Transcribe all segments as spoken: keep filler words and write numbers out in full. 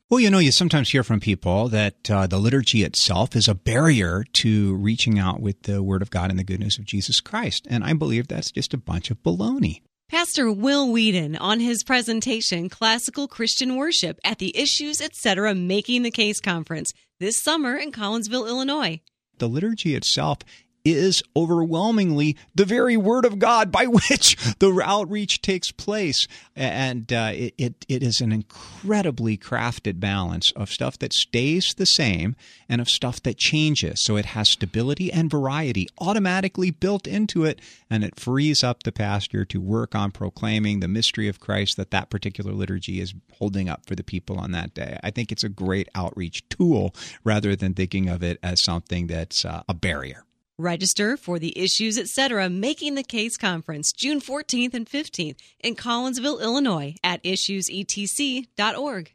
Well, you know, you sometimes hear from people that uh, the liturgy itself is a barrier to reaching out with the Word of God and the good news of Jesus Christ. And I believe that's just a bunch of baloney. Pastor Will Whedon on his presentation, Classical Christian Worship, at the Issues, et cetera. Making the Case Conference this summer in Collinsville, Illinois. The liturgy itself is overwhelmingly the very Word of God by which the outreach takes place. And uh, it, it it is an incredibly crafted balance of stuff that stays the same and of stuff that changes. So it has stability and variety automatically built into it, and it frees up the pastor to work on proclaiming the mystery of Christ that that particular liturgy is holding up for the people on that day. I think it's a great outreach tool rather than thinking of it as something that's uh, a barrier. Register for the Issues, et cetera. Making the Case Conference, June fourteenth and fifteenth in Collinsville, Illinois at issues e t c dot org.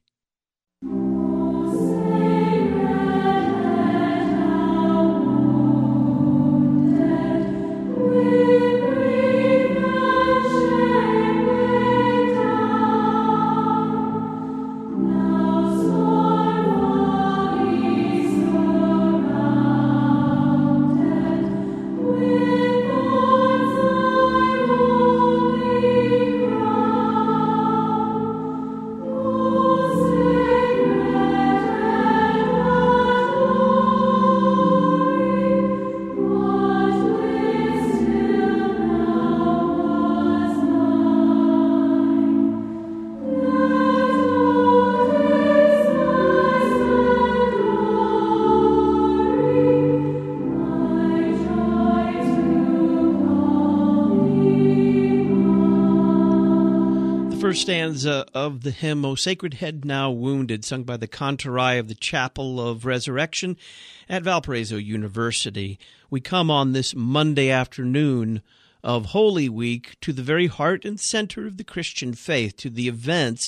Stanza of the hymn, O Sacred Head Now Wounded, sung by the Cantorai of the Chapel of Resurrection at Valparaiso University. We come on this Monday afternoon of Holy Week to the very heart and center of the Christian faith, to the events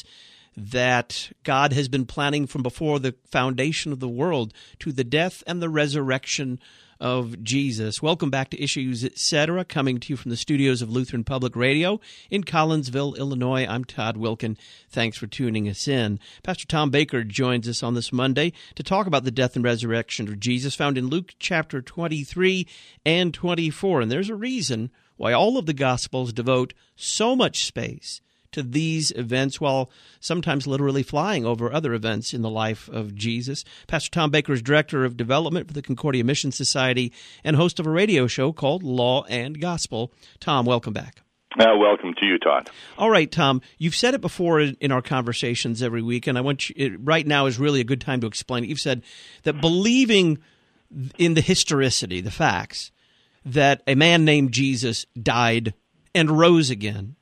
that God has been planning from before the foundation of the world, to the death and the resurrection of Jesus. Welcome back to Issues, et cetera, coming to you from the studios of Lutheran Public Radio in Collinsville, Illinois. I'm Todd Wilkin. Thanks for tuning us in. Pastor Tom Baker joins us on this Monday to talk about the death and resurrection of Jesus, found in Luke chapter twenty-three and twenty-four. And there's a reason why all of the Gospels devote so much space to these events, while sometimes literally flying over other events in the life of Jesus. Pastor Tom Baker is Director of Development for the Concordia Mission Society and host of a radio show called Law and Gospel. Tom, welcome back. Uh, welcome to you, Todd. All right, Tom, you've said it before in, in our conversations every week, and I want you, it, right now is really a good time to explain it. You've said that believing in the historicity, the facts, that a man named Jesus died and rose again,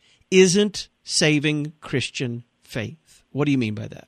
isn't saving Christian faith. What do you mean by that?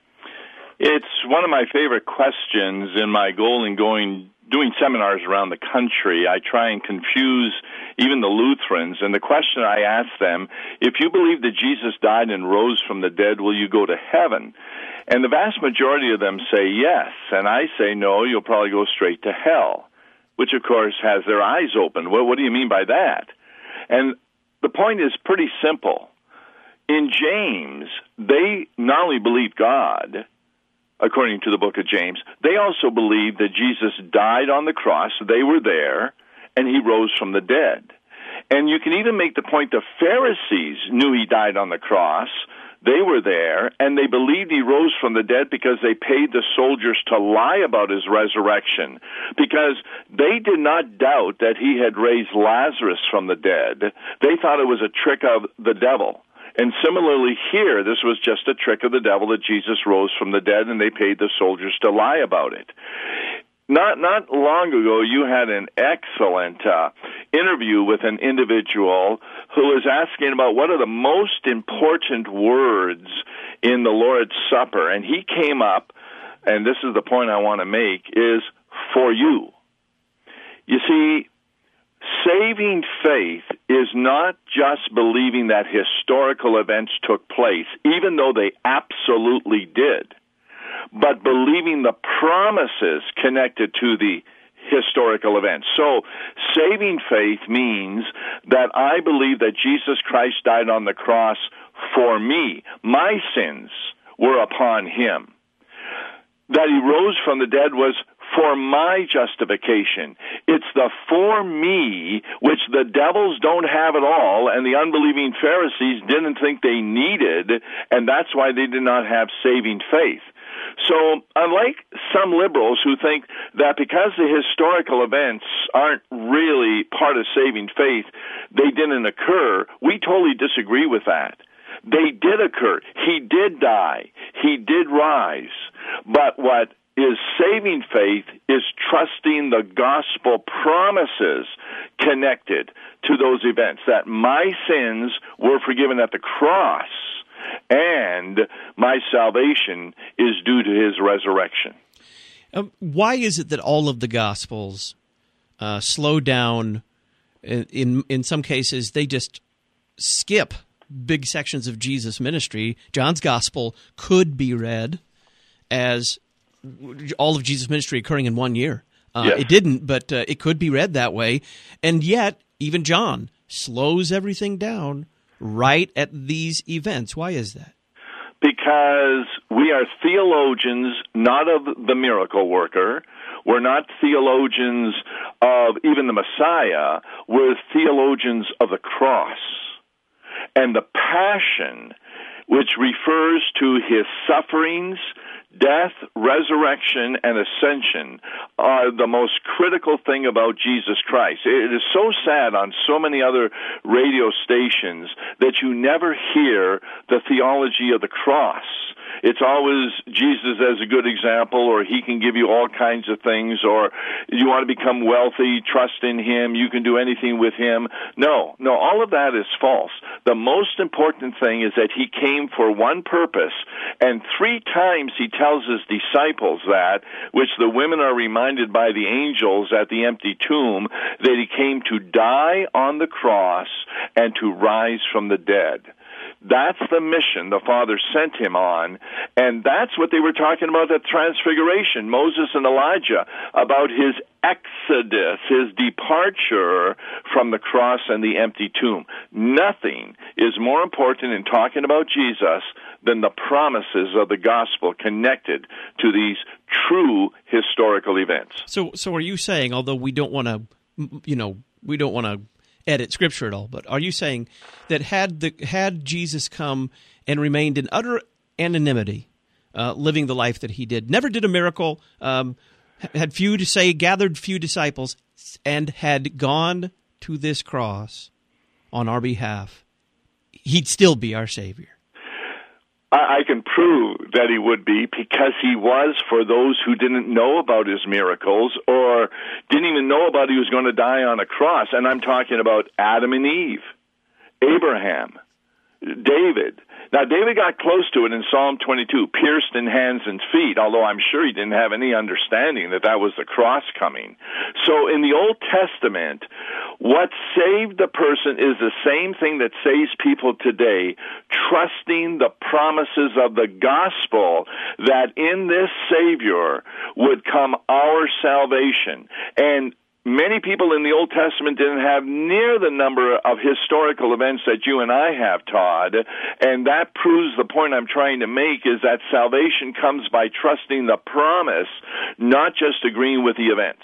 It's one of my favorite questions in my goal in going doing seminars around the country. I try and confuse even the Lutherans, and the question I ask them, if you believe that Jesus died and rose from the dead, will you go to heaven? And the vast majority of them say yes, and I say no, you'll probably go straight to hell, which of course has their eyes open. Well, what do you mean by that? And the point is pretty simple. In James, they not only believed God, according to the book of James, they also believed that Jesus died on the cross, they were there, and he rose from the dead. And you can even make the point the Pharisees knew he died on the cross, they were there, and they believed he rose from the dead because they paid the soldiers to lie about his resurrection, because they did not doubt that he had raised Lazarus from the dead. They thought it was a trick of the devil. And similarly here, this was just a trick of the devil that Jesus rose from the dead, and they paid the soldiers to lie about it. Not not long ago, you had an excellent uh, interview with an individual who was asking about what are the most important words in the Lord's Supper. And he came up, and this is the point I want to make, is for you. You see, saving faith is not just believing that historical events took place, even though they absolutely did, but believing the promises connected to the historical events. So saving faith means that I believe that Jesus Christ died on the cross for me. My sins were upon him. That he rose from the dead was for my justification. It's the for me, which the devils don't have at all, and the unbelieving Pharisees didn't think they needed, and that's why they did not have saving faith. So, unlike some liberals who think that because the historical events aren't really part of saving faith, they didn't occur, we totally disagree with that. They did occur. He did die. He did rise. But what is saving faith is trusting the gospel promises connected to those events, that my sins were forgiven at the cross, and my salvation is due to his resurrection. Um, why is it that all of the Gospels uh, slow down? In, in in some cases, they just skip big sections of Jesus' ministry. John's Gospel could be read as all of Jesus' ministry occurring in one year. Uh, yes. It didn't, but uh, it could be read that way. And yet, even John slows everything down right at these events. Why is that? Because we are theologians, not of the miracle worker. We're not theologians of even the Messiah. We're theologians of the cross. And the passion, which refers to his sufferings, death, resurrection, and ascension, are the most critical thing about Jesus Christ. It is so sad on so many other radio stations that you never hear the theology of the cross. It's always Jesus as a good example, or he can give you all kinds of things, or you want to become wealthy, trust in him, you can do anything with him. No, no, all of that is false. The most important thing is that he came for one purpose, and three times he tells his disciples that, which the women are reminded by the angels at the empty tomb, that he came to die on the cross and to rise from the dead. That's the mission the Father sent him on, and that's what they were talking about at Transfiguration, Moses and Elijah, about his exodus, his departure from the cross and the empty tomb. Nothing is more important in talking about Jesus than the promises of the gospel connected to these true historical events. So, so are you saying, although we don't want to, you know, we don't want to edit Scripture at all, but are you saying that had the had Jesus come and remained in utter anonymity, uh, living the life that he did, never did a miracle, um, had few to say, gathered few disciples, and had gone to this cross on our behalf, he'd still be our Savior? I can prove that he would be, because he was for those who didn't know about his miracles or didn't even know about he was going to die on a cross. And I'm talking about Adam and Eve, Abraham, David. Now, David got close to it in Psalm twenty-two, pierced in hands and feet, although I'm sure he didn't have any understanding that that was the cross coming. So in the Old Testament, what saved the person is the same thing that saves people today, trusting the promises of the gospel that in this Savior would come our salvation. And many people in the Old Testament didn't have near the number of historical events that you and I have, Todd, and that proves the point I'm trying to make, is that salvation comes by trusting the promise, not just agreeing with the events.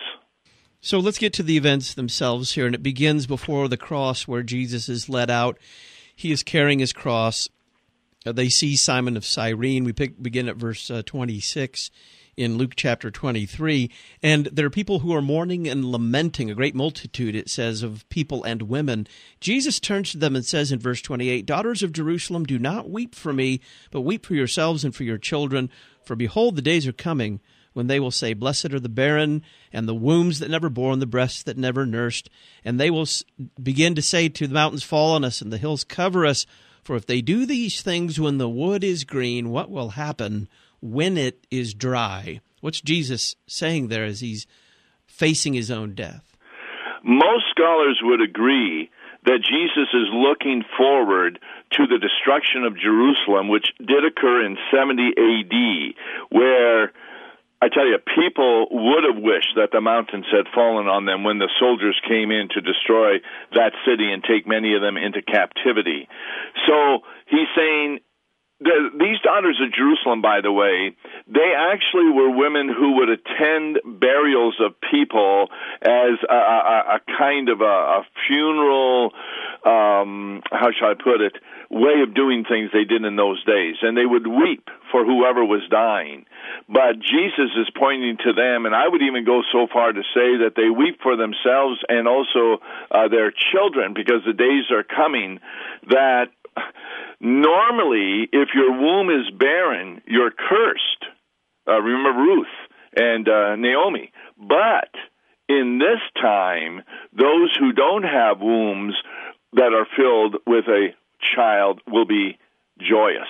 So let's get to the events themselves here, and it begins before the cross where Jesus is led out. He is carrying his cross. Uh, they see Simon of Cyrene. We pick, begin at verse uh, twenty-six. In Luke chapter twenty-three, and there are people who are mourning and lamenting, a great multitude, it says, of people and women. Jesus turns to them and says in verse twenty-eight, "Daughters of Jerusalem, do not weep for me, but weep for yourselves and for your children. For behold, the days are coming when they will say, Blessed are the barren, and the wombs that never bore, and the breasts that never nursed. And they will begin to say to the mountains, Fall on us, and the hills cover us. For if they do these things when the wood is green, what will happen when it is dry?" What's Jesus saying there as he's facing his own death? Most scholars would agree that Jesus is looking forward to the destruction of Jerusalem, which did occur in seventy A D, where, I tell you, people would have wished that the mountains had fallen on them when the soldiers came in to destroy that city and take many of them into captivity. So he's saying, the, these daughters of Jerusalem, by the way, they actually were women who would attend burials of people as a, a, a kind of a, a funeral, um, how shall I put it, way of doing things they did in those days. And they would weep for whoever was dying. But Jesus is pointing to them, and I would even go so far to say that they weep for themselves and also uh, their children, because the days are coming that normally, if your womb is barren, you're cursed. Uh, remember Ruth and uh, Naomi. But in this time, those who don't have wombs that are filled with a child will be joyous.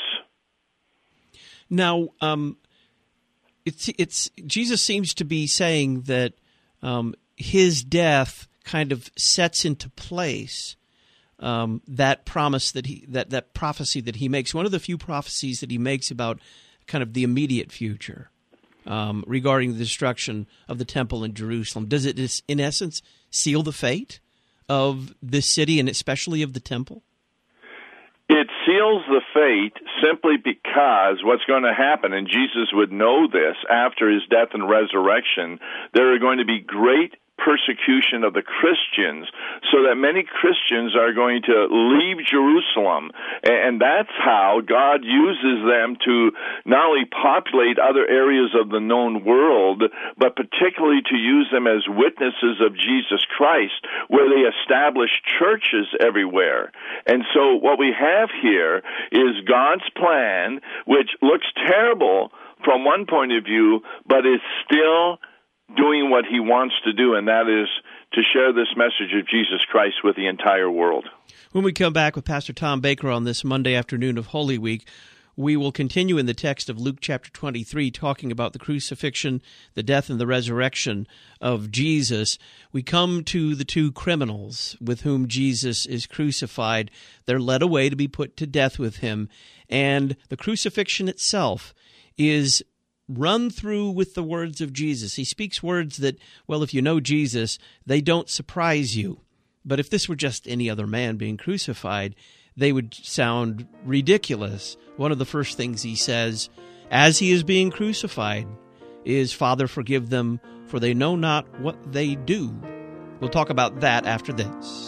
Now, um, it's it's Jesus seems to be saying that um, his death kind of sets into place um, that promise that he that that prophecy that he makes. One of the few prophecies that he makes about kind of the immediate future um, regarding the destruction of the temple in Jerusalem. Does it, in essence, seal the fate of this city and especially of the temple? It seals the fate simply because what's going to happen, and Jesus would know this after his death and resurrection, there are going to be great persecution of the Christians, so that many Christians are going to leave Jerusalem, and that's how God uses them to not only populate other areas of the known world, but particularly to use them as witnesses of Jesus Christ, where they establish churches everywhere. And so what we have here is God's plan, which looks terrible from one point of view, but is still doing what he wants to do, and that is to share this message of Jesus Christ with the entire world. When we come back with Pastor Tom Baker on this Monday afternoon of Holy Week, we will continue in the text of Luke chapter twenty-three, talking about the crucifixion, the death, and the resurrection of Jesus. We come to the two criminals with whom Jesus is crucified. They're led away to be put to death with him, and the crucifixion itself is run through with the words of Jesus. He speaks words that, well, if you know Jesus, they don't surprise you. But if this were just any other man being crucified, they would sound ridiculous. One of the first things he says, as he is being crucified, is, Father, forgive them, for they know not what they do. We'll talk about that after this.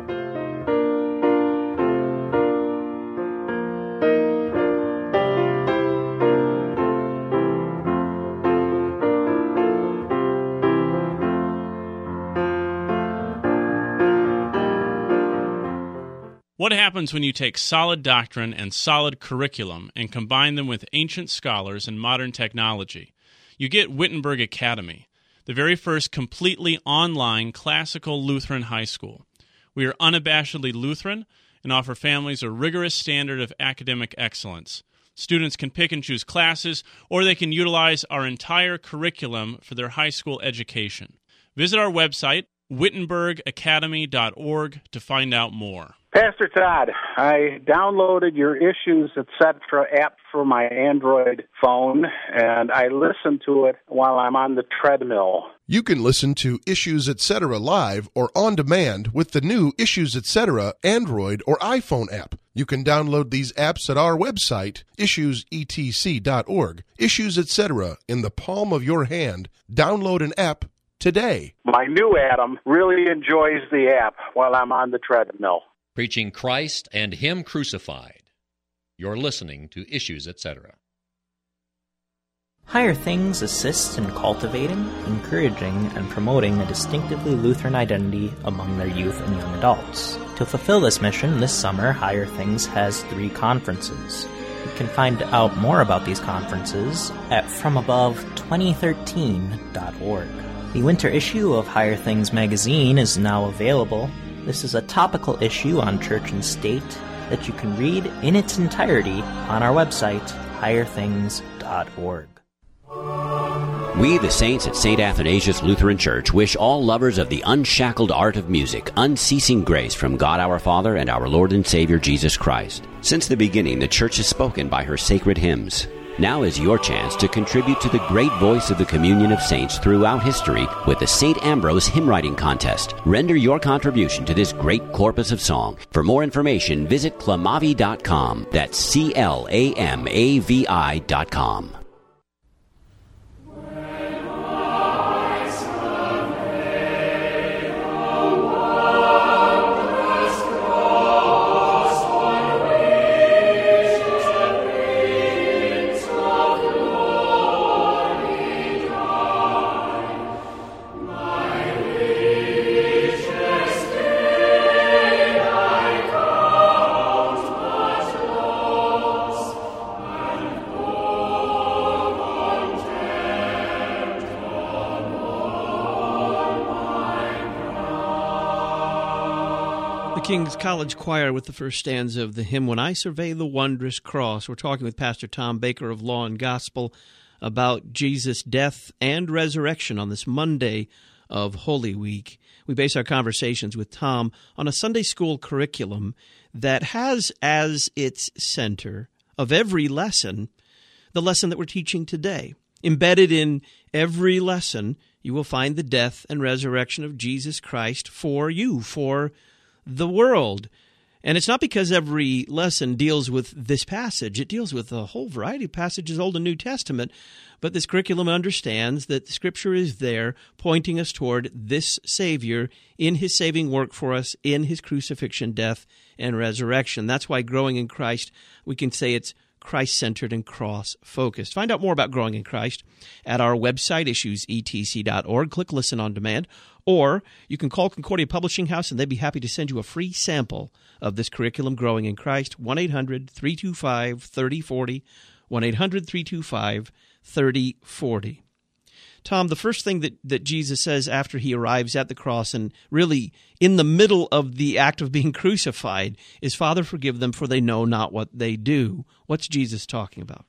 What happens when you take solid doctrine and solid curriculum and combine them with ancient scholars and modern technology? You get Wittenberg Academy, the very first completely online classical Lutheran high school. We are unabashedly Lutheran and offer families a rigorous standard of academic excellence. Students can pick and choose classes, or they can utilize our entire curriculum for their high school education. Visit our website, wittenberg academy dot org, to find out more. Pastor Todd, I downloaded your Issues, et cetera app for my Android phone, and I listen to it while I'm on the treadmill. You can listen to Issues, et cetera live or on demand with the new Issues, et cetera Android or iPhone app. You can download these apps at our website, issues e t c dot org. Issues, et cetera in the palm of your hand. Download an app today. My new Adam really enjoys the app while I'm on the treadmill. Preaching Christ and Him crucified. You're listening to Issues, et cetera. Higher Things assists in cultivating, encouraging, and promoting a distinctively Lutheran identity among their youth and young adults. To fulfill this mission, this summer, Higher Things has three conferences. You can find out more about these conferences at from above twenty thirteen dot org. The winter issue of Higher Things magazine is now available. This is a topical issue on church and state that you can read in its entirety on our website, higher things dot org. We, the saints at Saint Athanasius Lutheran Church, wish all lovers of the unshackled art of music unceasing grace from God our Father and our Lord and Savior Jesus Christ. Since the beginning, the Church has spoken by her sacred hymns. Now is your chance to contribute to the great voice of the communion of saints throughout history with the Saint Ambrose Hymn Writing Contest. Render your contribution to this great corpus of song. For more information, visit clamavi dot com. That's C L A M A V I dot com. King's College Choir with the first stanza of the hymn, When I Survey the Wondrous Cross. We're talking with Pastor Tom Baker of Law and Gospel about Jesus' death and resurrection on this Monday of Holy Week. We base our conversations with Tom on a Sunday school curriculum that has as its center of every lesson the lesson that we're teaching today. Embedded in every lesson, you will find the death and resurrection of Jesus Christ for you, for the world. And it's not because every lesson deals with this passage. It deals with a whole variety of passages, Old and New Testament. But this curriculum understands that Scripture is there pointing us toward this Savior in His saving work for us, in His crucifixion, death, and resurrection. That's why growing in Christ, we can say it's Christ-centered and cross-focused. Find out more about Growing in Christ at our website, issues e t c dot org. Click Listen on Demand. Or you can call Concordia Publishing House, and they'd be happy to send you a free sample of this curriculum, Growing in Christ, one eight hundred three two five three oh four oh, one eight hundred three two five three oh four oh. Tom, the first thing that, that Jesus says after he arrives at the cross and really in the middle of the act of being crucified is, Father, forgive them, for they know not what they do. What's Jesus talking about?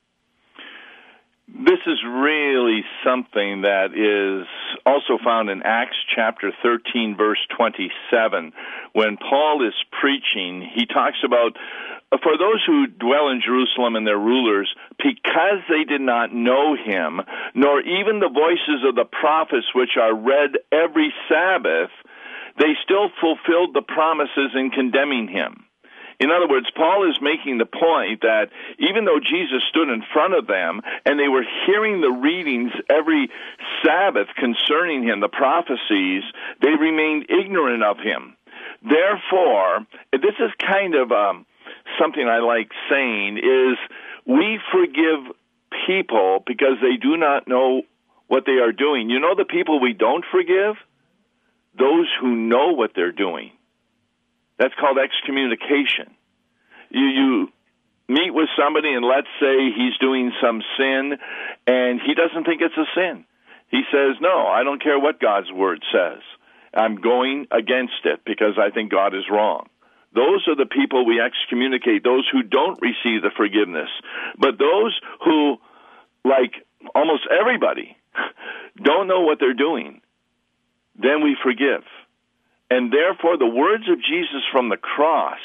This is really something that is also found in Acts chapter thirteen, verse twenty-seven. When Paul is preaching, he talks about, for those who dwell in Jerusalem and their rulers, because they did not know him, nor even the voices of the prophets which are read every Sabbath, they still fulfilled the promises in condemning him. In other words, Paul is making the point that even though Jesus stood in front of them and they were hearing the readings every Sabbath concerning him, the prophecies, they remained ignorant of him. Therefore, this is kind of um, something I like saying, is we forgive people because they do not know what they are doing. You know the people we don't forgive? Those who know what they're doing. That's called excommunication. You, you meet with somebody and let's say he's doing some sin and he doesn't think it's a sin. He says, no, I don't care what God's word says. I'm going against it because I think God is wrong. Those are the people we excommunicate, those who don't receive the forgiveness. But those who, like almost everybody, don't know what they're doing, then we forgive. And therefore, the words of Jesus from the cross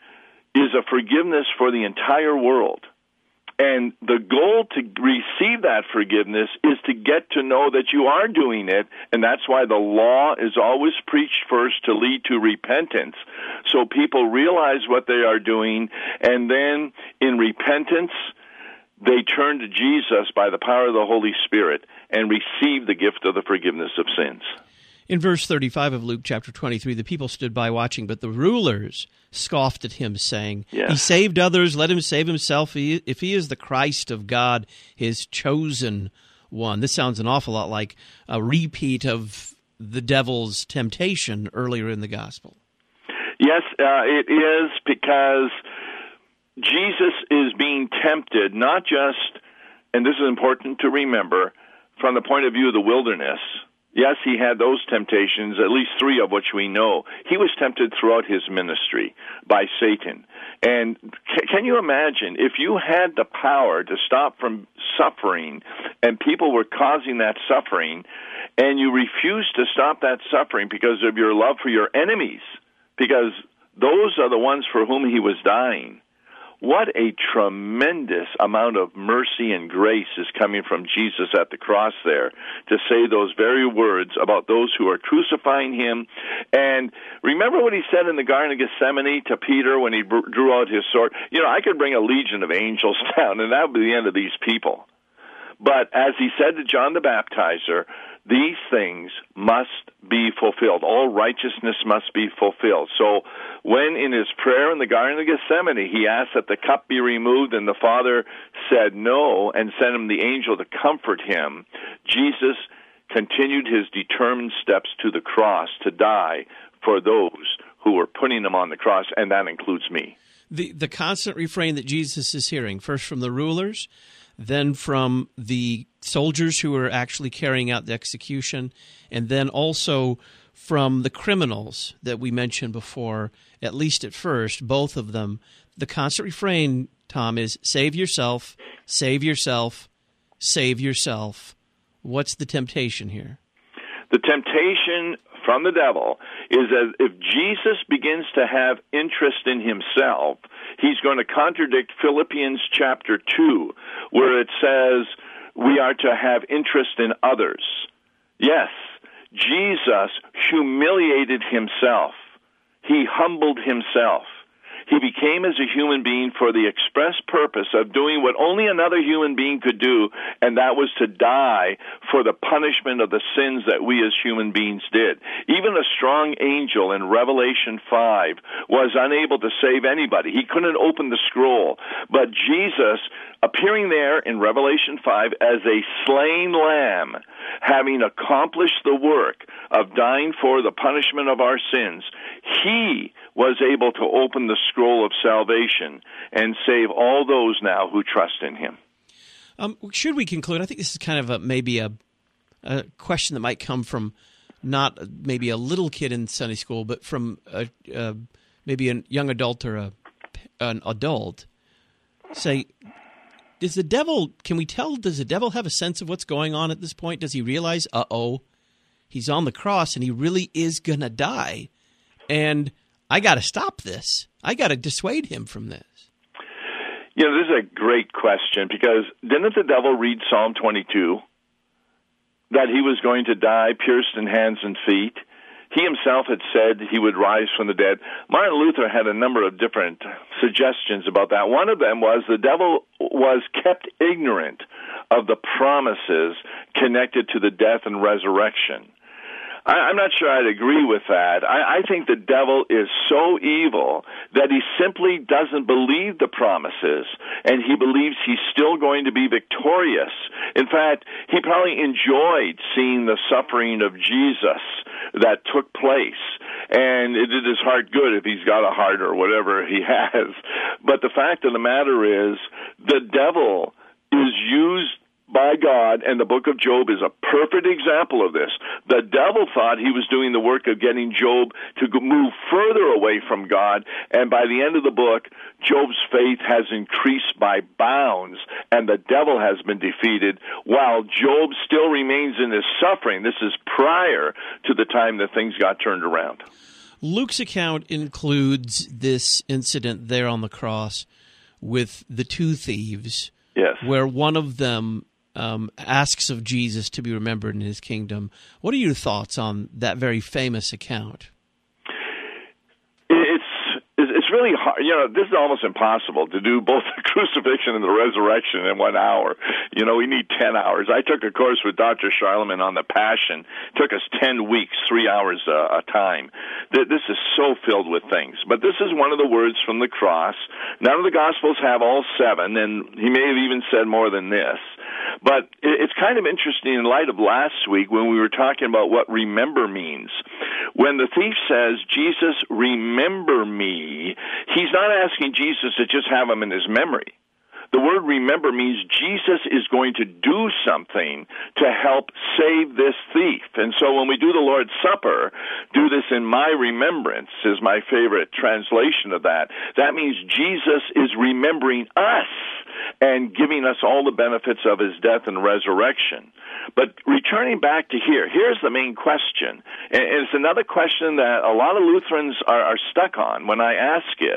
is a forgiveness for the entire world. And the goal to receive that forgiveness is to get to know that you are doing it, and that's why the law is always preached first to lead to repentance, so people realize what they are doing, and then in repentance, they turn to Jesus by the power of the Holy Spirit and receive the gift of the forgiveness of sins. In verse thirty-five of Luke chapter twenty-three, the people stood by watching, but the rulers scoffed at him, saying, yes. He saved others, let him save himself, if he is the Christ of God, his chosen one. This sounds an awful lot like a repeat of the devil's temptation earlier in the gospel. Yes, uh, it is, because Jesus is being tempted, not just, and this is important to remember, from the point of view of the wilderness. Yes, he had those temptations, at least three of which we know. He was tempted throughout his ministry by Satan. And c- can you imagine if you had the power to stop from suffering and people were causing that suffering, and you refused to stop that suffering because of your love for your enemies, because those are the ones for whom he was dying. what a tremendous amount of mercy and grace is coming from Jesus at the cross there to say those very words about those who are crucifying him. And remember what he said in the Garden of Gethsemane to Peter when he drew out his sword? You know, I could bring a legion of angels down, and that would be the end of these people. But as he said to John the Baptizer, these things must be fulfilled. All righteousness must be fulfilled. So when in his prayer in the Garden of Gethsemane, he asked that the cup be removed, and the Father said no and sent him the angel to comfort him, Jesus continued his determined steps to the cross to die for those who were putting him on the cross, and that includes me. The, the constant refrain that Jesus is hearing, first from the rulers, then from the soldiers who are actually carrying out the execution, and then also from the criminals that we mentioned before, at least at first, both of them. The constant refrain, Tom, is save yourself, save yourself, save yourself. What's the temptation here? The temptation from the devil is that if Jesus begins to have interest in himself, he's going to contradict Philippians chapter two, where it says we are to have interest in others. Yes, Jesus humiliated himself. He humbled himself. He became as a human being for the express purpose of doing what only another human being could do, and that was to die for the punishment of the sins that we as human beings did. Even a strong angel in Revelation five was unable to save anybody. He couldn't open the scroll. But Jesus, appearing there in Revelation five as a slain lamb, having accomplished the work of dying for the punishment of our sins, he was able to open the scroll of salvation and save all those now who trust in him. Um, should we conclude? I think this is kind of a, maybe a, a question that might come from not maybe a little kid in Sunday school, but from a, a, maybe a young adult or a, an adult. Say, does the devil, can we tell, does the devil have a sense of what's going on at this point? Does he realize, uh-oh, he's on the cross and he really is going to die? And I got to stop this. I got to dissuade him from this. You know, this is a great question, because didn't the devil read Psalm twenty-two? That he was going to die pierced in hands and feet. He himself had said he would rise from the dead. Martin Luther had a number of different suggestions about that. One of them was the devil was kept ignorant of the promises connected to the death and resurrection. I'm not sure I'd agree with that. I, I think the devil is so evil that he simply doesn't believe the promises, and he believes he's still going to be victorious. In fact, he probably enjoyed seeing the suffering of Jesus that took place, and it did his heart good if he's got a heart or whatever he has. But the fact of the matter is, the devil is used by God, and the book of Job is a perfect example of this. The devil thought he was doing the work of getting Job to move further away from God, and by the end of the book, Job's faith has increased by bounds, and the devil has been defeated, while Job still remains in his suffering. This is prior to the time that things got turned around. Luke's account includes this incident there on the cross with the two thieves, yes, where one of them Um, asks of Jesus to be remembered in his kingdom. What are your thoughts on that very famous account? It's it's really hard. You know, this is almost impossible to do both the crucifixion and the resurrection in one hour. You know, we need ten hours. I took a course with Doctor Charlemagne on the Passion. It took us ten weeks, three hours uh, a time. This is so filled with things. But this is one of the words from the cross. None of the Gospels have all seven, and he may have even said more than this. But it's kind of interesting in light of last week when we were talking about what remember means. When the thief says, Jesus, remember me, he's not asking Jesus to just have him in his memory. The word remember means Jesus is going to do something to help save this thief. And so when we do the Lord's Supper, do this in my remembrance is my favorite translation of that. That means Jesus is remembering us and giving us all the benefits of his death and resurrection. But returning back to here, here's the main question. And it's another question that a lot of Lutherans are, are stuck on when I ask it.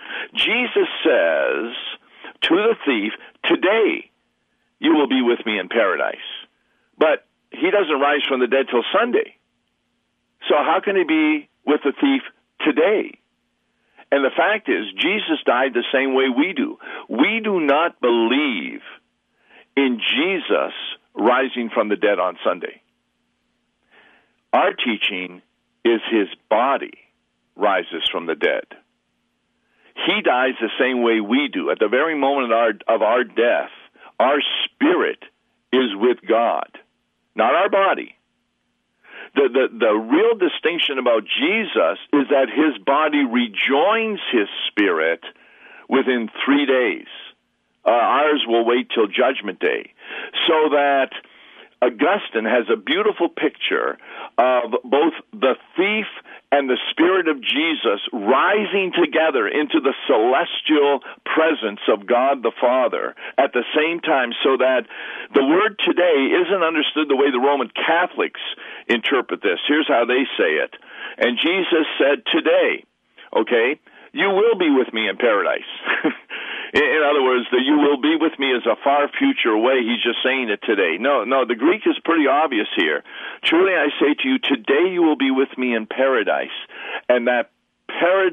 Jesus says to the thief, today you will be with me in paradise. But he doesn't rise from the dead till Sunday. So how can he be with the thief today? And the fact is, Jesus died the same way we do. We do not believe in Jesus rising from the dead on Sunday. Our teaching is his body rises from the dead. He dies the same way we do. At the very moment of our, of our death, our spirit is with God, not our body. The, the, the real distinction about Jesus is that his body rejoins his spirit within three days. Uh, ours will wait till Judgment Day. So that Augustine has a beautiful picture of both the thief and the Spirit of Jesus rising together into the celestial presence of God the Father at the same time, so that the word today isn't understood the way the Roman Catholics interpret this. Here's how they say it. And Jesus said, today, okay, you will be with me in paradise. In other words, the you will be with me is a far future way. He's just saying it today. No, no, the Greek is pretty obvious here. Truly I say to you, today you will be with me in paradise. And that paradise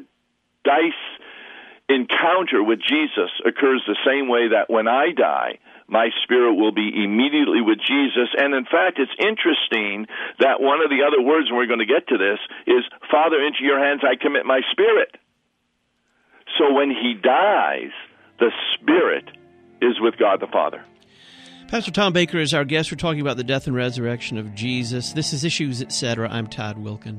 encounter with Jesus occurs the same way that when I die, my spirit will be immediately with Jesus. And in fact, it's interesting that one of the other words, and we're going to get to this, is, Father, into your hands I commit my spirit. So when he dies, the Spirit is with God the Father. Pastor Tom Baker is our guest. We're talking about the death and resurrection of Jesus. This is Issues, et cetera. I'm Todd Wilkin.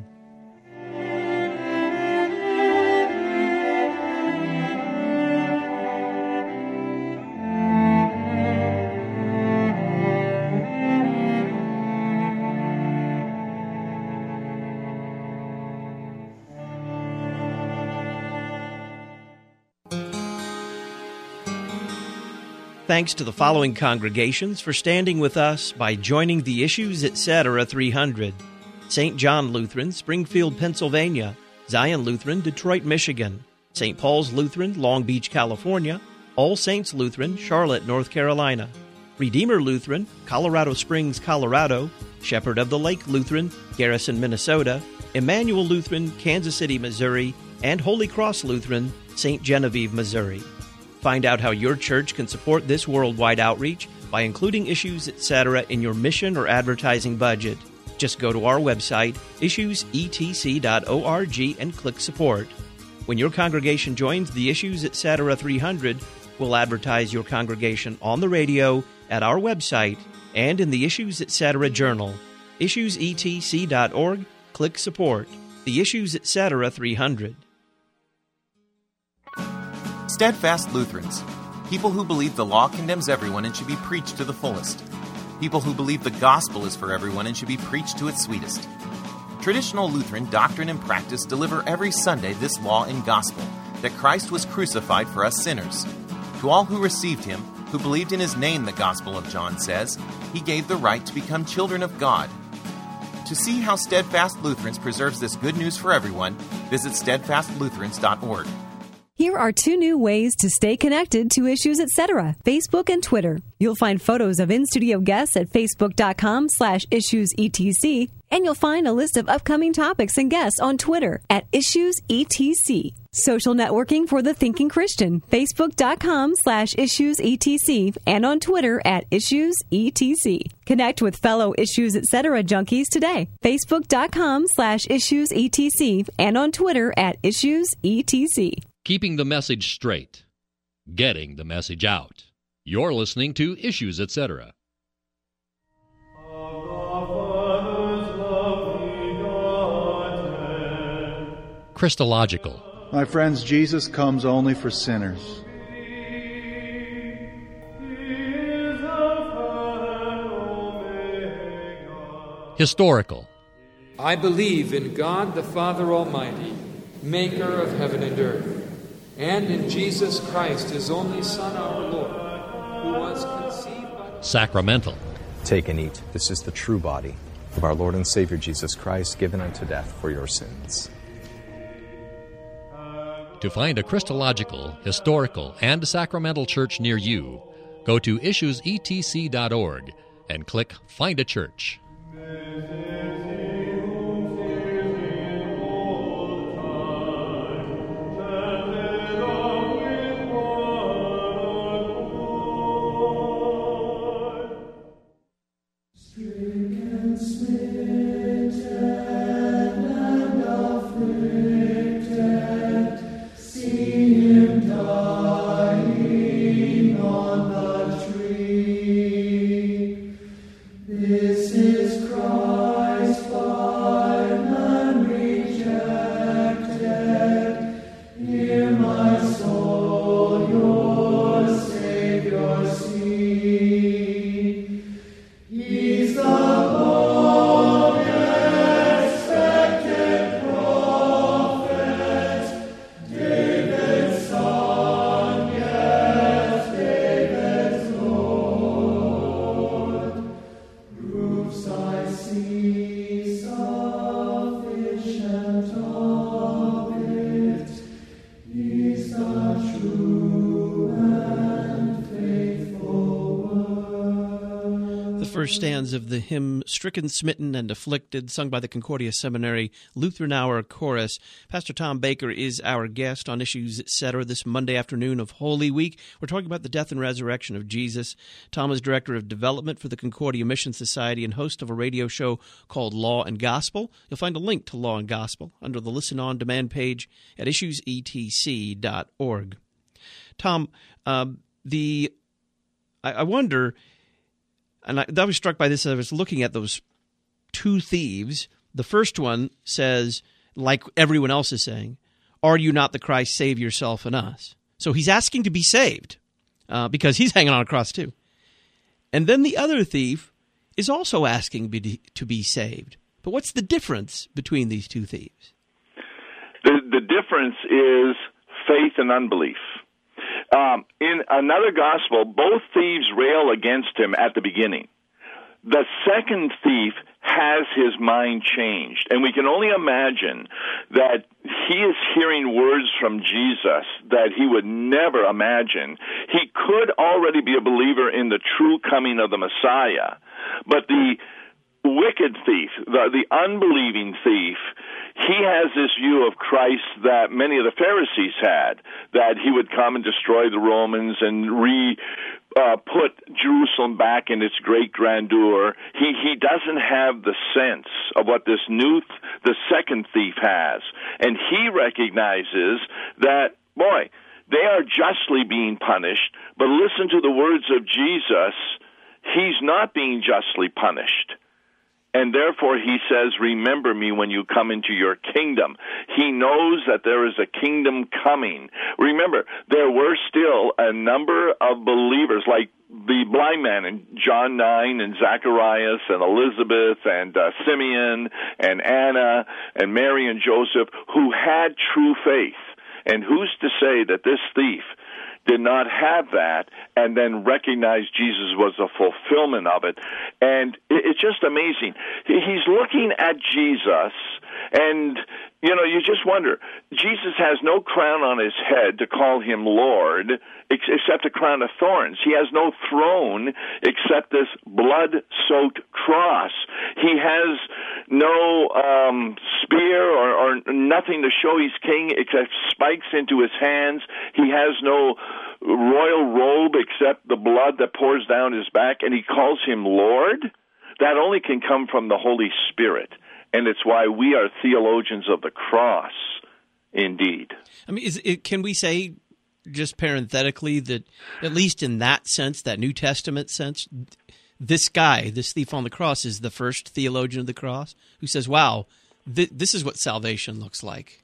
Thanks to the following congregations for standing with us by joining the Issues, et cetera. three hundred. Saint John Lutheran, Springfield, Pennsylvania. Zion Lutheran, Detroit, Michigan. Saint Paul's Lutheran, Long Beach, California. All Saints Lutheran, Charlotte, North Carolina. Redeemer Lutheran, Colorado Springs, Colorado. Shepherd of the Lake Lutheran, Garrison, Minnesota. Emmanuel Lutheran, Kansas City, Missouri. And Holy Cross Lutheran, Saint Genevieve, Missouri. Find out how your church can support this worldwide outreach by including Issues, et cetera in your mission or advertising budget. Just go to our website, issues e t c dot org, and click Support. When your congregation joins the Issues, et cetera. three hundred, we'll advertise your congregation on the radio, at our website, and in the Issues, et cetera Journal. issues e t c dot org, click Support. The Issues, et cetera. three hundred. Steadfast Lutherans, people who believe the law condemns everyone and should be preached to the fullest. People who believe the gospel is for everyone and should be preached to its sweetest. Traditional Lutheran doctrine and practice deliver every Sunday this law and gospel, that Christ was crucified for us sinners. To all who received him, who believed in his name, the Gospel of John says, he gave the right to become children of God. To see how Steadfast Lutherans preserves this good news for everyone, visit steadfast lutherans dot org. Here are two new ways to stay connected to Issues, et cetera, Facebook and Twitter. You'll find photos of in-studio guests at facebook.com slash issuesetc, and you'll find a list of upcoming topics and guests on Twitter at issuesetc. Social networking for the thinking Christian, facebook.com slash issuesetc, and on Twitter at issuesetc. Connect with fellow Issues, et cetera junkies today, facebook.com slash issuesetc, and on Twitter at issuesetc. Keeping the message straight. Getting the message out. You're listening to Issues, et cetera. Christological. My friends, Jesus comes only for sinners. Historical. I believe in God the Father Almighty, maker of heaven and earth, and in Jesus Christ, his only Son, our Lord, who was conceived by... Sacramental. Take and eat. This is the true body of our Lord and Savior Jesus Christ, given unto death for your sins. To find a Christological, historical, and sacramental church near you, go to issues e t c dot org and click Find a Church. Stanzas of the hymn Stricken, Smitten, and Afflicted, sung by the Concordia Seminary Lutheran Hour Chorus. Pastor Tom Baker is our guest on Issues Etc. this Monday afternoon of Holy Week. We're talking about the death and resurrection of Jesus. Tom is Director of Development for the Concordia Mission Society and host of a radio show called Law and Gospel. You'll find a link to Law and Gospel under the Listen On Demand page at issues e t c dot org. Tom, uh, the I, I wonder... And I, I was struck by this as I was looking at those two thieves. The first one says, like everyone else is saying, "Are you not the Christ? Save yourself and us." So he's asking to be saved uh, because he's hanging on a cross too. And then the other thief is also asking be, to be saved. But what's the difference between these two thieves? The, the difference is faith and unbelief. Um, in another gospel, both thieves rail against him at the beginning. The second thief has his mind changed, and we can only imagine that he is hearing words from Jesus that he would never imagine. He could already be a believer in the true coming of the Messiah, but the wicked thief, the, the unbelieving thief, he has this view of Christ that many of the Pharisees had, that he would come and destroy the Romans and re uh, put Jerusalem back in its great grandeur. He he doesn't have the sense of what this new, th- the second thief has, and he recognizes that, boy, they are justly being punished, but listen to the words of Jesus, he's not being justly punished. And therefore, he says, remember me when you come into your kingdom. He knows that there is a kingdom coming. Remember, there were still a number of believers, like the blind man in John nine, and Zacharias, and Elizabeth, and uh, Simeon, and Anna, and Mary, and Joseph, who had true faith. And who's to say that this thief did not have that and then recognize Jesus was a fulfillment of it? And it's just amazing. He's looking at Jesus, and, you know, you just wonder, Jesus has no crown on his head to call him Lord, except a crown of thorns. He has no throne except this blood-soaked cross. He has no um, spear or, or nothing to show he's king except spikes into his hands. He has no royal robe except the blood that pours down his back, and he calls him Lord. That only can come from the Holy Spirit, and it's why we are theologians of the cross, indeed. I mean, is it, can we say, just parenthetically, that at least in that sense, that New Testament sense, this guy, this thief on the cross, is the first theologian of the cross who says, wow, th- this is what salvation looks like?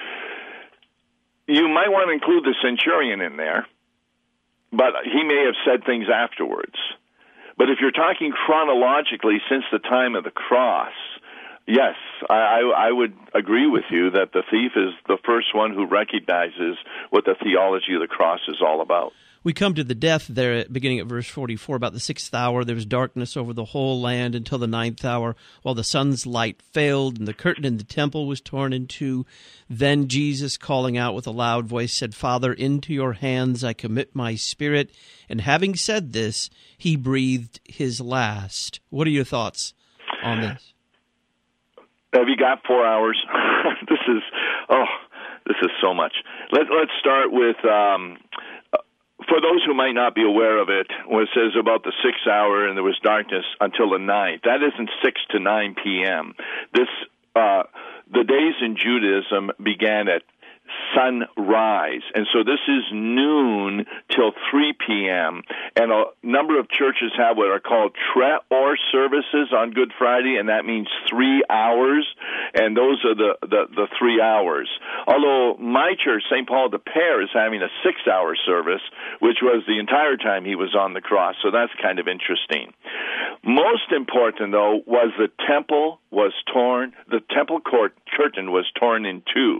You might want to include the centurion in there, but he may have said things afterwards. But if you're talking chronologically since the time of the cross, yes, I, I, I would agree with you that the thief is the first one who recognizes what the theology of the cross is all about. We come to the death there at beginning at verse forty-four. About the sixth hour there was darkness over the whole land until the ninth hour, while the sun's light failed, and the curtain in the temple was torn in two. Then Jesus, calling out with a loud voice, said, Father, into your hands I commit my spirit. And having said this, he breathed his last. What are your thoughts on this? Have you got four hours? This is, oh, this is so much. Let, let's start with... Um, For those who might not be aware of it, when it says about the sixth hour and there was darkness until the ninth, that isn't six to nine p.m. This, uh, the days in Judaism began at sunrise, and so this is noon till three p.m., and a number of churches have what are called Tre'or services on Good Friday, and that means three hours, and those are the, the, the three hours. Although my church, Saint Paul de Pere, is having a six-hour service, which was the entire time he was on the cross, so that's kind of interesting. Most important, though, was the temple was torn, the temple court curtain was torn in two.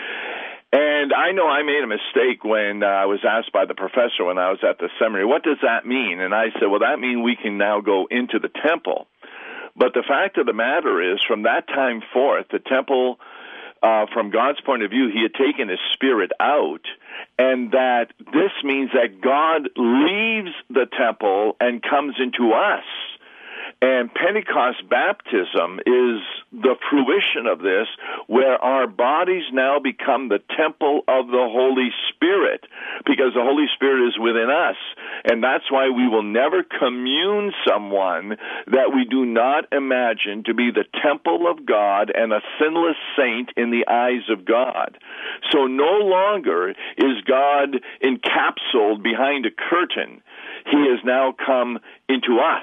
And I know I made a mistake when uh, I was asked by the professor when I was at the seminary, what does that mean? And I said, well, that means we can now go into the temple. But the fact of the matter is, from that time forth, the temple, uh, from God's point of view, he had taken his spirit out, and that this means that God leaves the temple and comes into us. And Pentecost baptism is the fruition of this, where our bodies now become the temple of the Holy Spirit, because the Holy Spirit is within us. And that's why we will never commune someone that we do not imagine to be the temple of God and a sinless saint in the eyes of God. So no longer is God encapsulated behind a curtain. He has now come into us.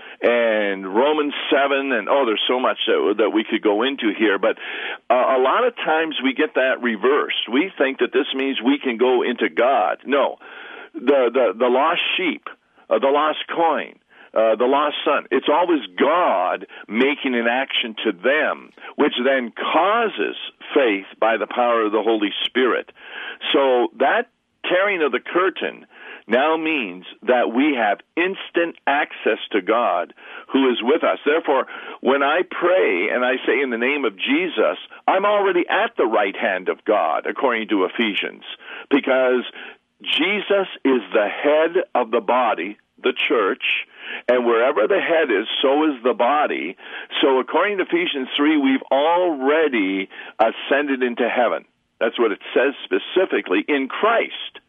And Romans seven, and oh, there's so much that, that we could go into here, but uh, a lot of times we get that reversed. We think that this means we can go into God. No, the the, the lost sheep, uh, the lost coin, uh, the lost son, it's always God making an action to them, which then causes faith by the power of the Holy Spirit. So that tearing of the curtain now means that we have instant access to God who is with us. Therefore, when I pray and I say in the name of Jesus, I'm already at the right hand of God, according to Ephesians, because Jesus is the head of the body, the church, and wherever the head is, so is the body. So according to Ephesians three, we've already ascended into heaven. That's what it says specifically in Christ.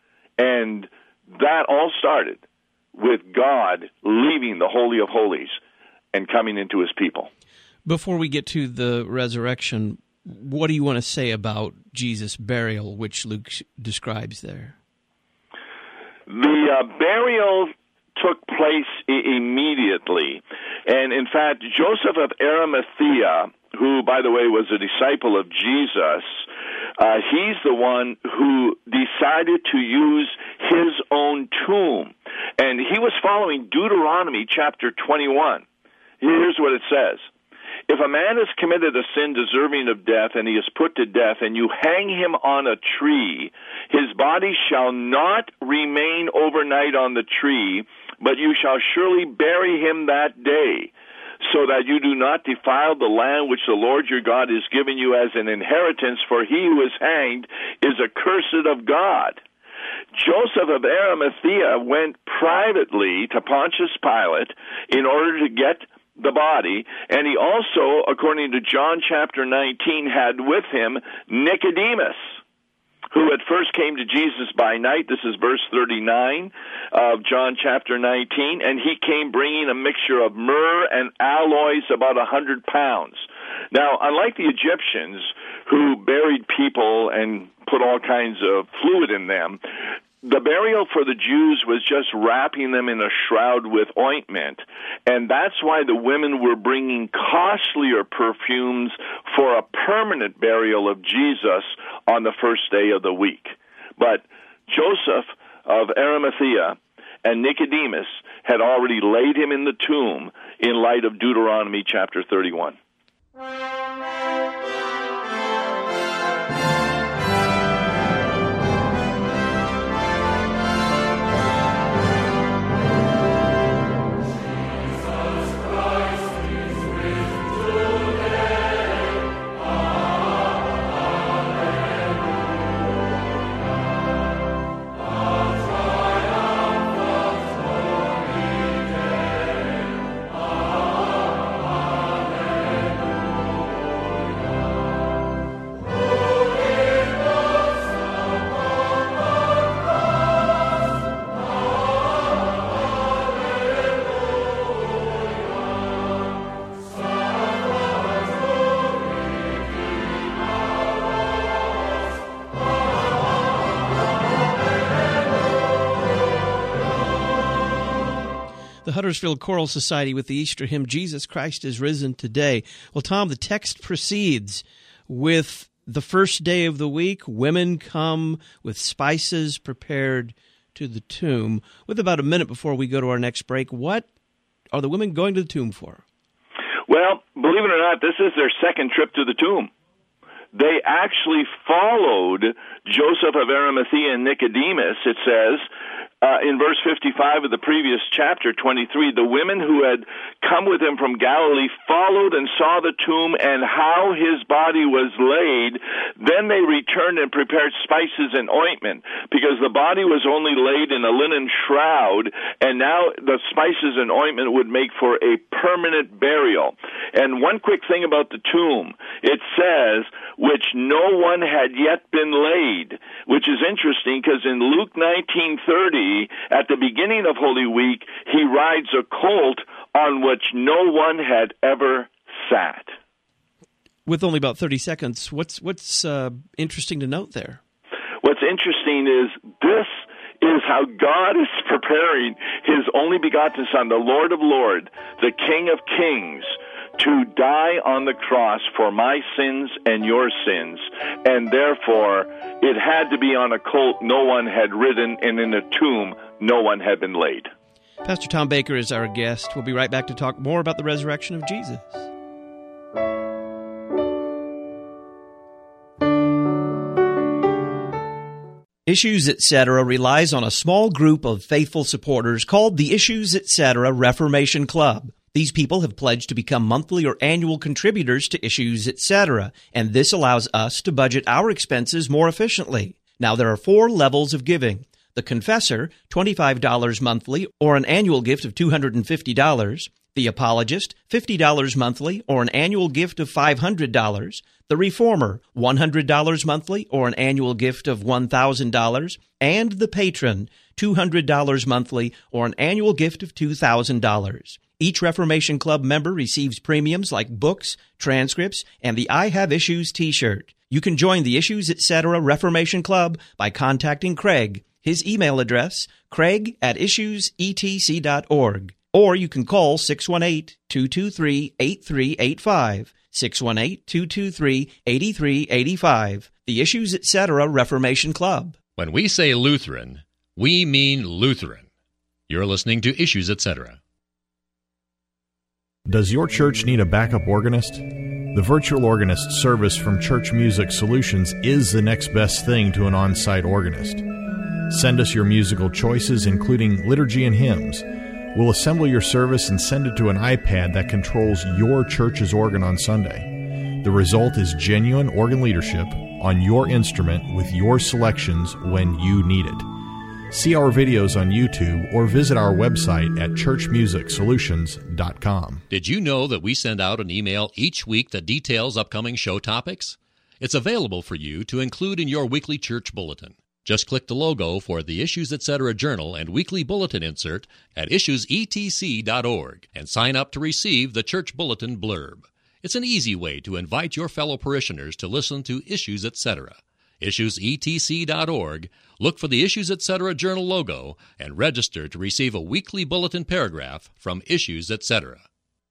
And that all started with God leaving the Holy of Holies and coming into his people. Before we get to the resurrection, what do you want to say about Jesus' burial, which Luke describes there? The uh, burial took place I- immediately. And in fact, Joseph of Arimathea, who, by the way, was a disciple of Jesus, uh, he's the one who decided to use his own tomb. And he was following Deuteronomy chapter twenty-one. Here's what it says. If a man has committed a sin deserving of death, and he is put to death, and you hang him on a tree, his body shall not remain overnight on the tree, but you shall surely bury him that day, so that you do not defile the land which the Lord your God is giving you as an inheritance, for he who is hanged is accursed of God. Joseph of Arimathea went privately to Pontius Pilate in order to get the body, and he also, according to John chapter nineteen, had with him Nicodemus, who at first came to Jesus by night. This is verse thirty-nine of John chapter nineteen, and he came bringing a mixture of myrrh and aloes, about a hundred pounds. Now, unlike the Egyptians, who buried people and put all kinds of fluid in them, the burial for the Jews was just wrapping them in a shroud with ointment, and that's why the women were bringing costlier perfumes for a permanent burial of Jesus on the first day of the week. But Joseph of Arimathea and Nicodemus had already laid him in the tomb in light of Deuteronomy chapter thirty-one. The Huddersfield Choral Society with the Easter hymn, Jesus Christ is Risen Today. Well, Tom, the text proceeds with the first day of the week. Women come with spices prepared to the tomb. With about a minute before we go to our next break, what are the women going to the tomb for? Well, believe it or not, this is their second trip to the tomb. They actually followed Joseph of Arimathea and Nicodemus, it says, Uh, in verse fifty-five of the previous chapter, twenty-three, the women who had come with him from Galilee followed and saw the tomb and how his body was laid. Then they returned and prepared spices and ointment, because the body was only laid in a linen shroud, and now the spices and ointment would make for a permanent burial. And one quick thing about the tomb, it says, which no one had yet been laid, which is interesting, because in Luke nineteen thirty, at the beginning of Holy Week, he rides a colt on which no one had ever sat. With only about thirty seconds, what's what's uh, interesting to note there? What's interesting is this is how God is preparing his only begotten Son, the Lord of Lords, the King of Kings, to die on the cross for my sins and your sins, and therefore it had to be on a colt no one had ridden, and in a tomb no one had been laid. Pastor Tom Baker is our guest. We'll be right back to talk more about the resurrection of Jesus. Issues Etc. relies on a small group of faithful supporters called the Issues Etc. Reformation Club. These people have pledged to become monthly or annual contributors to Issues Etc., and this allows us to budget our expenses more efficiently. Now, there are four levels of giving. The Confessor, twenty-five dollars monthly or an annual gift of two hundred fifty dollars. The Apologist, fifty dollars monthly or an annual gift of five hundred dollars. The Reformer, one hundred dollars monthly or an annual gift of one thousand dollars. And the Patron, two hundred dollars monthly or an annual gift of two thousand dollars. Each Reformation Club member receives premiums like books, transcripts, and the I Have Issues t-shirt. You can join the Issues Etc. Reformation Club by contacting Craig. His email address, craig at issues e t c dot org. Or you can call six one eight, two two three, eight three eight five, six one eight, two two three, eight three eight five. The Issues Etc. Reformation Club. When we say Lutheran, we mean Lutheran. You're listening to Issues Etc. Does your church need a backup organist? The virtual organist service from Church Music Solutions is the next best thing to an on-site organist. Send us your musical choices, including liturgy and hymns. We'll assemble your service and send it to an iPad that controls your church's organ on Sunday. The result is genuine organ leadership on your instrument with your selections when you need it. See our videos on YouTube or visit our website at church music solutions dot com. Did you know that we send out an email each week that details upcoming show topics? It's available for you to include in your weekly church bulletin. Just click the logo for the Issues Etc. Journal and weekly bulletin insert at issues e t c dot org and sign up to receive the church bulletin blurb. It's an easy way to invite your fellow parishioners to listen to Issues Etc. issues e t c dot org, look for the Issues Etc. Journal logo, and register to receive a weekly bulletin paragraph from Issues Etc.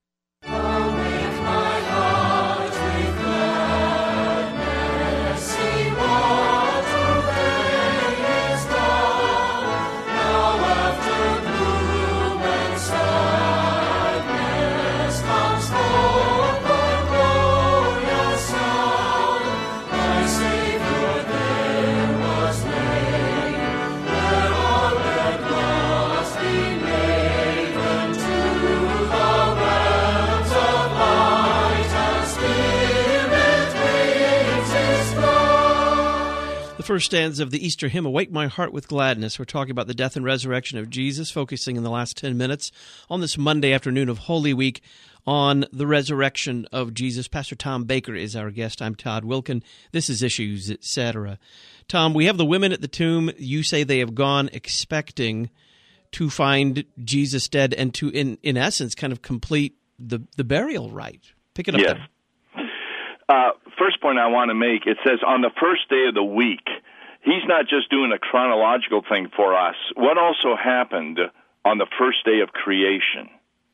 First stanza of the Easter hymn, Awake My Heart with Gladness. We're talking about the death and resurrection of Jesus, focusing in the last ten minutes on this Monday afternoon of Holy Week on the resurrection of Jesus. Pastor Tom Baker is our guest. I'm Todd Wilkin. This is Issues Etc. Tom, we have the women at the tomb. You say they have gone expecting to find Jesus dead and to, in, in essence, kind of complete the, the burial rite. Pick it up yes. there. Uh, first point I want to make, it says on the first day of the week. He's not just doing a chronological thing for us. What also happened on the first day of creation.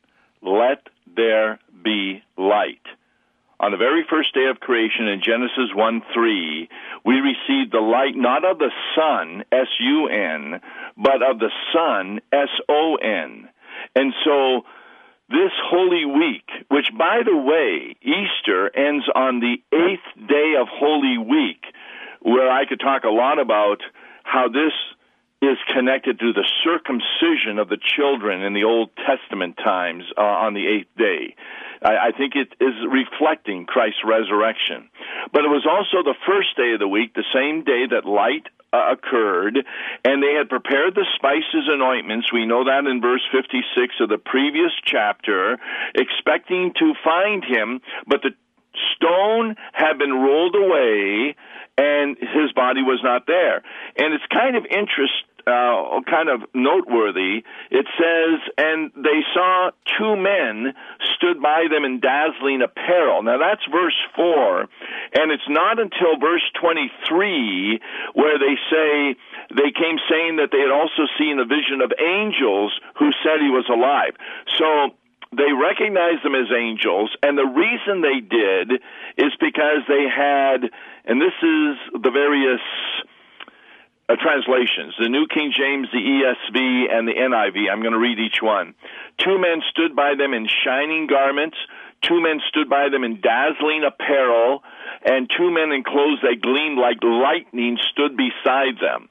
Let there be light. On the very first day of creation in Genesis one three, we received the light not of the sun, S U N, but of the Son, S O N. And so this Holy Week, which, by the way, Easter ends on the eighth day of Holy Week, where I could talk a lot about how this is connected to the circumcision of the children in the Old Testament times uh, on the eighth day. I, I think it is reflecting Christ's resurrection. But it was also the first day of the week, the same day that light uh, occurred, and they had prepared the spices and ointments. We know that in verse fifty-six of the previous chapter, expecting to find him, but the stone had been rolled away, and his body was not there. And it's kind of interest, uh, kind of noteworthy. It says, and they saw two men stood by them in dazzling apparel. Now that's verse four, and it's not until verse twenty-three where they say, they came saying that they had also seen a vision of angels who said he was alive. So they recognized them as angels, and the reason they did is because they had, and this is the various uh, translations, the New King James, the E S V, and the N I V. I'm going to read each one. Two men stood by them in shining garments, two men stood by them in dazzling apparel, and two men in clothes that gleamed like lightning stood beside them.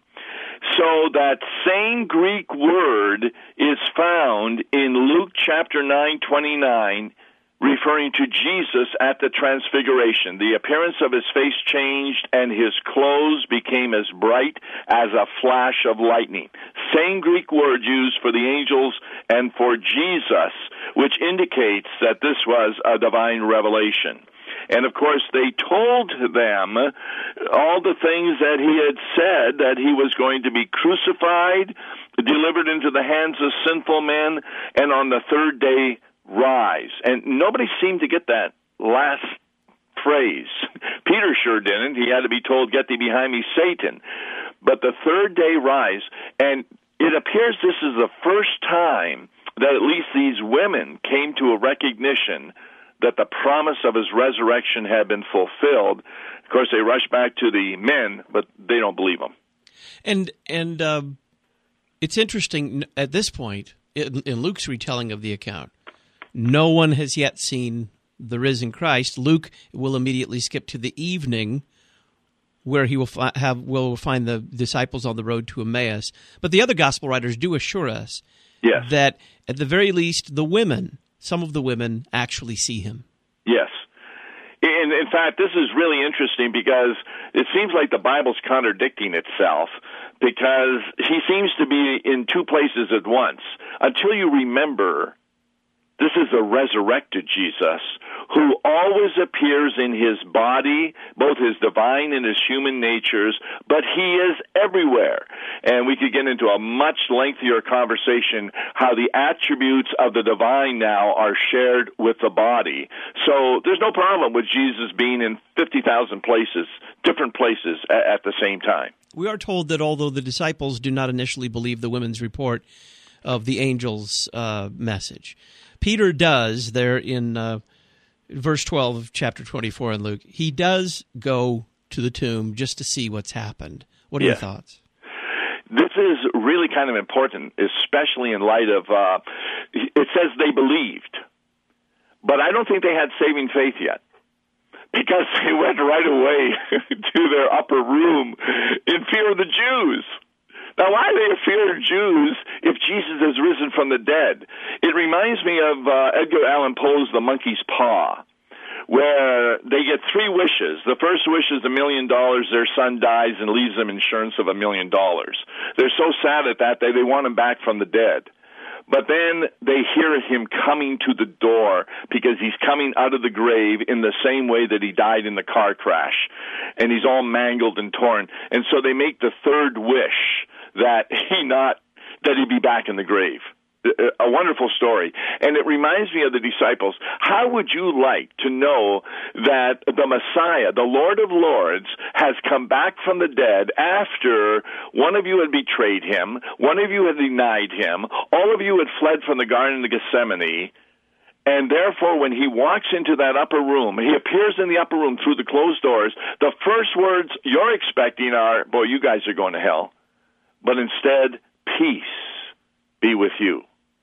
So that same Greek word is found in Luke chapter nine twenty-nine, referring to Jesus at the Transfiguration. The appearance of his face changed, and his clothes became as bright as a flash of lightning. Same Greek word used for the angels and for Jesus, which indicates that this was a divine revelation. And, of course, they told them all the things that he had said, that he was going to be crucified, delivered into the hands of sinful men, and on the third day rise. And nobody seemed to get that last phrase. Peter sure didn't. He had to be told, "Get thee behind me, Satan." But the third day rise, and it appears this is the first time that at least these women came to a recognition that the promise of his resurrection had been fulfilled. Of course, they rush back to the men, but they don't believe them. And and uh, it's interesting at this point, in, in Luke's retelling of the account, no one has yet seen the risen Christ. Luke will immediately skip to the evening, where he will fi- have will find the disciples on the road to Emmaus. But the other gospel writers do assure us yes. that at the very least, the women, some of the women, actually see him. Yes. In, in fact, this is really interesting because it seems like the Bible's contradicting itself, because he seems to be in two places at once. Until you remember, this is the resurrected Jesus who always appears in his body, both his divine and his human natures, but he is everywhere. And we could get into a much lengthier conversation how the attributes of the divine now are shared with the body. So there's no problem with Jesus being in fifty thousand places, different places at the same time. We are told that although the disciples do not initially believe the women's report of the angel's uh, message, Peter does there in uh, verse twelve of chapter twenty-four in Luke. He does go to the tomb just to see what's happened. What are yeah. your thoughts? This is really kind of important, especially in light of, uh, it says they believed, but I don't think they had saving faith yet, because they went right away to their upper room in fear of the Jews. Now, why are they afraid of Jews if Jesus has risen from the dead? It reminds me of uh, Edgar Allan Poe's The Monkey's Paw, where they get three wishes. The first wish is a million dollars. Their son dies and leaves them insurance of a million dollars. They're so sad at that, they, they want him back from the dead. But then they hear him coming to the door because he's coming out of the grave in the same way that he died in the car crash. And he's all mangled and torn. And so they make the third wish that he not, that he be back in the grave. a wonderful story, and it reminds me of the disciples. How would you like to know that the Messiah, the Lord of Lords, has come back from the dead after one of you had betrayed him, one of you had denied him, all of you had fled from the Garden of Gethsemane, and therefore when he walks into that upper room, he appears in the upper room through the closed doors, the first words you're expecting are, boy, you guys are going to hell. But instead, peace be with you.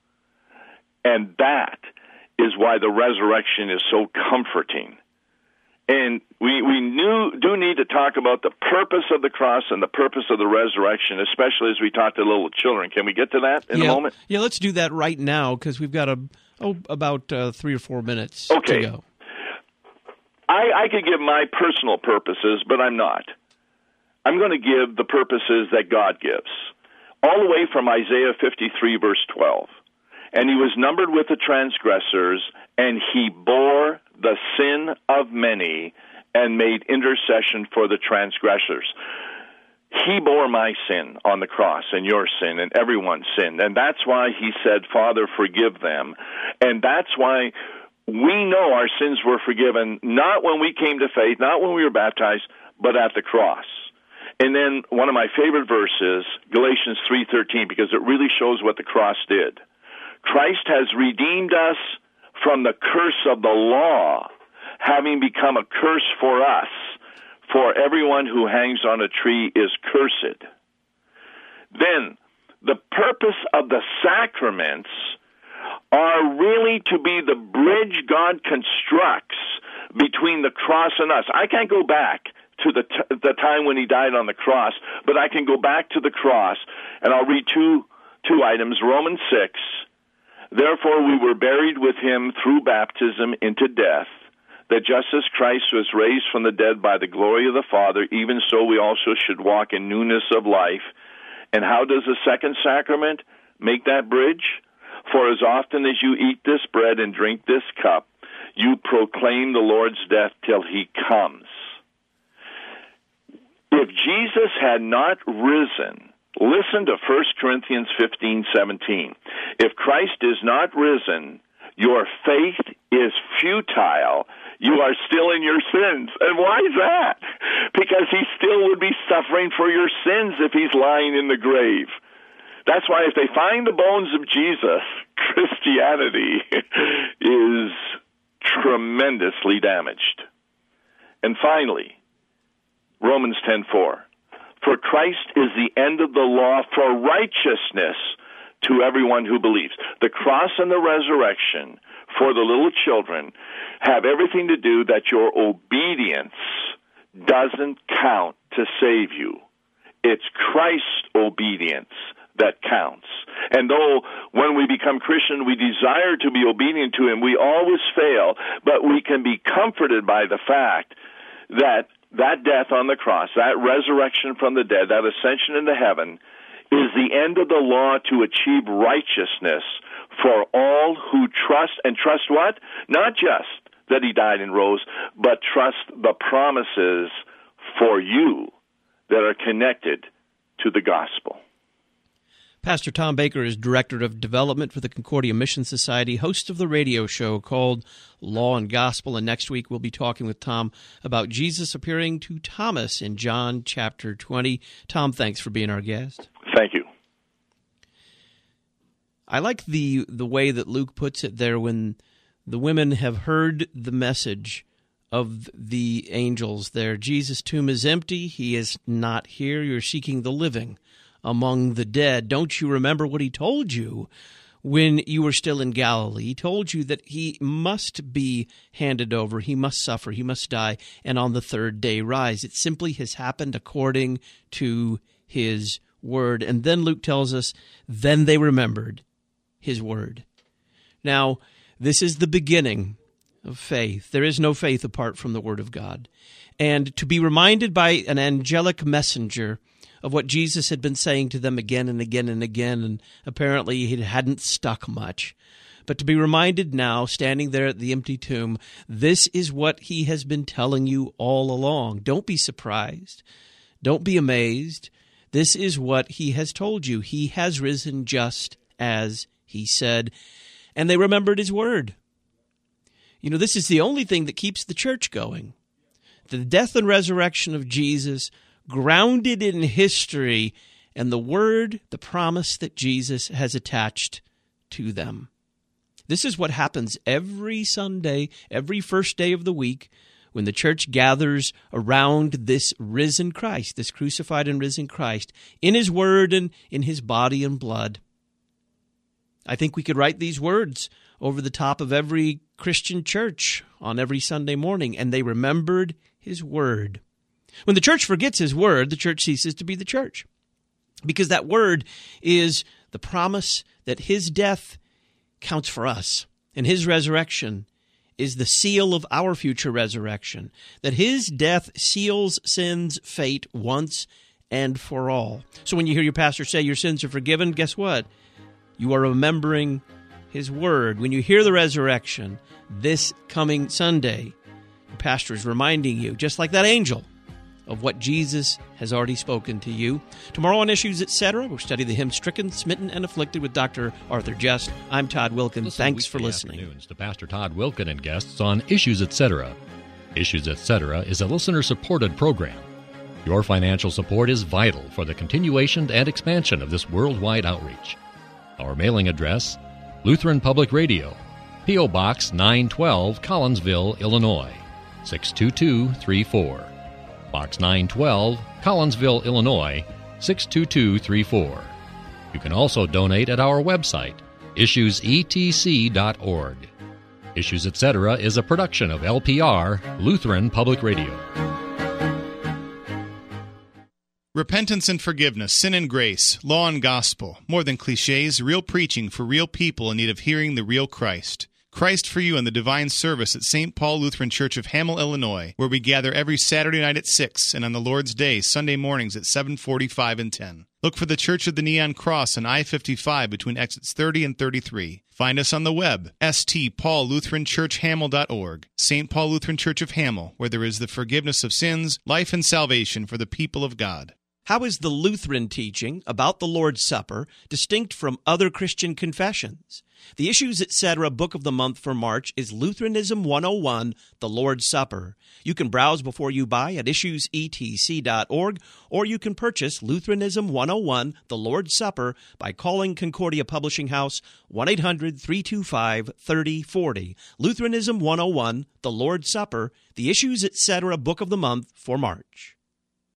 And that is why the resurrection is so comforting. And we, we knew, do need to talk about the purpose of the cross and the purpose of the resurrection, especially as we talk to little children. Can we get to that in yeah. a moment? Yeah, let's do that right now, because we've got a, oh, about uh, three or four minutes okay. to go. I, I could give my personal purposes, but I'm not. I'm going to give the purposes that God gives, all the way from Isaiah fifty-three, verse twelve. And he was numbered with the transgressors, and he bore the sin of many and made intercession for the transgressors. He bore my sin on the cross, and your sin, and everyone's sin. And that's why he said, Father, forgive them. And that's why we know our sins were forgiven, not when we came to faith, not when we were baptized, but at the cross. And then one of my favorite verses, Galatians three thirteen, because it really shows what the cross did. Christ has redeemed us from the curse of the law, having become a curse for us. For everyone who hangs on a tree is cursed. Then, the purpose of the sacraments are really to be the bridge God constructs between the cross and us. I can't go back to the t- the time when he died on the cross, but I can go back to the cross, and I'll read two two items. Romans six, therefore we were buried with him through baptism into death, that just as Christ was raised from the dead by the glory of the Father, even so we also should walk in newness of life. And how does the second sacrament make that bridge? For as often as you eat this bread and drink this cup, you proclaim the Lord's death till he comes. If Jesus had not risen, listen to First Corinthians fifteen seventeen. If Christ is not risen, your faith is futile. You are still in your sins. And why is that? Because he still would be suffering for your sins if he's lying in the grave. That's why if they find the bones of Jesus, Christianity is tremendously damaged. And finally, Romans ten four. For Christ is the end of the law for righteousness to everyone who believes. The cross and the resurrection for the little children have everything to do that your obedience doesn't count to save you. It's Christ's obedience that counts. And though when we become Christian, we desire to be obedient to him, we always fail, but we can be comforted by the fact that that death on the cross, that resurrection from the dead, that ascension into heaven, is the end of the law to achieve righteousness for all who trust, and trust what? Not just that he died and rose, but trust the promises for you that are connected to the gospel. Pastor Tom Baker is Director of Development for the Concordia Mission Society, host of the radio show called Law and Gospel, and next week we'll be talking with Tom about Jesus appearing to Thomas in John chapter twenty. Tom, thanks for being our guest. Thank you. I like the the way that Luke puts it there when the women have heard the message of the angels there. Jesus' tomb is empty. He is not here. You're seeking the living among the dead. Don't you remember what he told you when you were still in Galilee? He told you that he must be handed over, he must suffer, he must die, and on the third day rise. It simply has happened according to his word. And then Luke tells us, then they remembered his word. Now, this is the beginning of faith. There is no faith apart from the word of God. And to be reminded by an angelic messenger of what Jesus had been saying to them again and again and again, and apparently it hadn't stuck much. But to be reminded now, standing there at the empty tomb, this is what he has been telling you all along. Don't be surprised. Don't be amazed. This is what he has told you. He has risen just as he said, and they remembered his word. You know, this is the only thing that keeps the church going. The death and resurrection of Jesus, grounded in history, and the word, the promise that Jesus has attached to them. This is what happens every Sunday, every first day of the week, when the church gathers around this risen Christ, this crucified and risen Christ, in his word and in his body and blood. I think we could write these words over the top of every Christian church on every Sunday morning, and they remembered his word. When the church forgets his word, the church ceases to be the church, because that word is the promise that his death counts for us, and his resurrection is the seal of our future resurrection, that his death seals sin's fate once and for all. So when you hear your pastor say your sins are forgiven, guess what? You are remembering his word. When you hear the resurrection this coming Sunday, your pastor is reminding you, just like that angel, of what Jesus has already spoken to you. Tomorrow on Issues, et cetera, we'll study the hymn Stricken, Smitten, and Afflicted with Doctor Arthur Jest. I'm Todd Wilkin. Listen Thanks for listening. Afternoons to Pastor Todd Wilkin and guests on Issues, et cetera. Issues, et cetera is a listener-supported program. Your financial support is vital for the continuation and expansion of this worldwide outreach. Our mailing address, Lutheran Public Radio, P O. Box nine twelve, Collinsville, Illinois, six two two three four. Box nine twelve, Collinsville, Illinois, six two two three four. You can also donate at our website, issues e t c dot org. Issues, et cetera is a production of L P R, Lutheran Public Radio. Repentance and forgiveness, sin and grace, law and gospel, more than cliches, real preaching for real people in need of hearing the real Christ. Christ for You in the Divine Service at Saint Paul Lutheran Church of Hamel, Illinois, where we gather every Saturday night at six and on the Lord's Day, Sunday mornings at seven forty-five and ten. Look for the Church of the Neon Cross on I fifty-five between exits thirty and thirty-three. Find us on the web, s t paul lutheran church hamel dot org. Saint Paul Lutheran Church of Hamel, where there is the forgiveness of sins, life and salvation for the people of God. How is the Lutheran teaching about the Lord's Supper distinct from other Christian confessions? The Issues, et cetera book of the month for March is Lutheranism one oh one, The Lord's Supper. You can browse before you buy at issues e t c dot org, or you can purchase Lutheranism one oh one, The Lord's Supper by calling Concordia Publishing House one eight hundred three two five three oh four oh. Lutheranism one oh one, The Lord's Supper, The Issues, et cetera book of the month for March.